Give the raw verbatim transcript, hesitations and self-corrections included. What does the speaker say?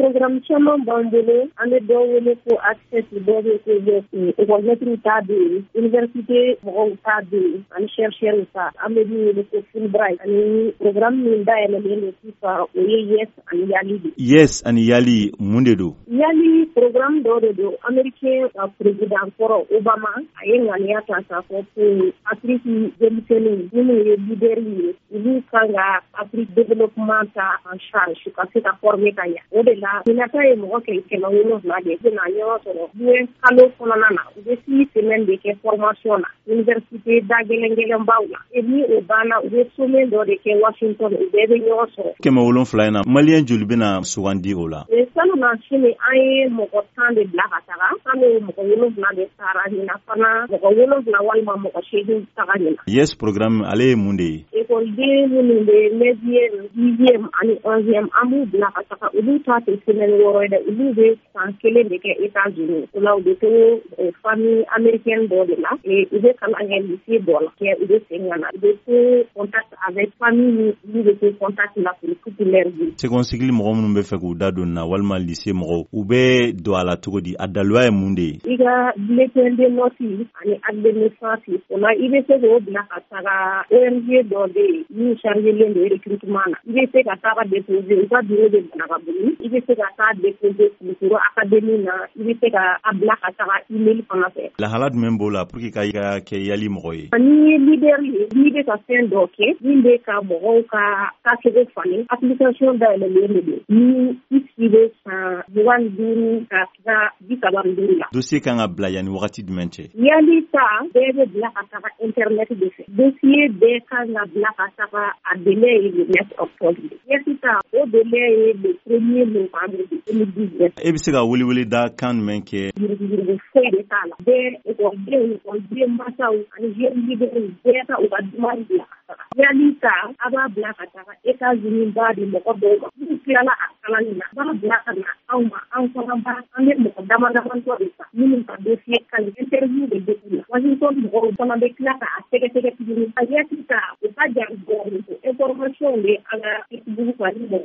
programme caman b'an bolo an bɛ dɔw wele ko access dɔw bɛ ko école maître ta bɛ yen université mɔgɔw ta bɛ yen ani chercheurs ta an bɛ min wele ko Fulbright ani programme min dayɛlɛlen don sisan o ye yes ani yali de. Yes ani yali mun de don? Yali programme dɔ de don américain ka président kɔrɔ Obama a ye ŋaniya ta k'a fɔ ko Afrique denmisɛnninw minnu ye leader ye olu kan ka Afrique développement ta en charge ka se ka former ka ɲɛ. O de la Minata ye mɔgɔ kɛ kɛmɛ wolonwula de bɛna ɲɔgɔn sɔrɔ diɲɛ kalo kɔnɔna na u bɛ six semaines de kɛ formation na université da gɛlɛn-gɛlɛnbaw la et ni o banna u bɛ sommet dɔ de kɛ Washington u bɛɛ bɛ ɲɔgɔn sɔrɔ. Kɛmɛ wolonwula in na maliyɛn joli bɛna sugandi o la? Salon sini an ye mɔgɔ tan de bila ka taga an bɛ mɔgɔ wolonwula de taara ɲina fana mɔgɔ wolonwula walima mɔgɔ seegin taga ɲina. Yes programme ale ye mun de ye? Écoleden minnu bɛ neuvième dixième ani onzième an b'u bila ka taga olu ta tɛ semaine wɔɔrɔ ye dɛ olu bɛ san kelen de kɛ États-Unis o la u bɛ to famille américaine dɔ de la u bɛ kalan kɛ lycée dɔ la u bɛ segin ka na u bɛ to contact avec famille min bɛ to contact la pour toute leur vie. Seconde cycle mɔgɔ minnu bɛ fɛ k'u da don na walima lycée mɔgɔw u bɛ don a la cogo di a daluya ye mun de ye? I ka bulletin de note ani acte de naissance o la i bɛ se k'o bila ka taga O N G dɔ bɛ yen min chargelen don recrutement na i bɛ se ka taga déposer u ka bureau de Banagabuli i bɛ se ka taa déposer Kulukoro académie na i bɛ se ka a bila ka taga email fana fɛ. Lahala jumɛn b'o la pour que ka i ka kɛ yali mɔgɔ ye? Ni ye leader ye n'i bɛ ka fɛn dɔ kɛ min bɛ ka mɔgɔw ka kɛcogo falen application dayɛlɛlen de don ni i sigi bɛ san mugan ni duuru ka taga bi saba ni duuru la. Dossier kan ka bila yanni wagati jumɛn cɛ? Yali ta bɛɛ bɛ bila ka taga internet de fɛ. Dossier bɛɛ kan ka bila ka taga a délai ye le neuf octobre. Yali ta o délai ye le premier novembre deux mille dix-neuf. E bɛ se ka wele da kan jumɛn kɛ? Yuruguyurugu foyi de t'a la. Bɛɛ ekɔlidenw ekɔliden mansaw ani jeune leaders bɛɛ ka u ka demande bila ka taga. Yali ta a b'a bila ka taga États-Unis ba de mɔgɔ dɔw ma. N'u tilala a kalanni na b'a bila ka na anw ma an fana ba an bɛ mɔgɔ damadamantɔ de ta minnu ka dossier ka ɲi interview de bɛ k'u la. Washington mɔgɔw fana bɛ tila k'a sɛgɛsɛgɛ tuguni. A yali ta u ka jaabi dɔɔnin information bɛ an ka Facebook kan ni mɔgɔ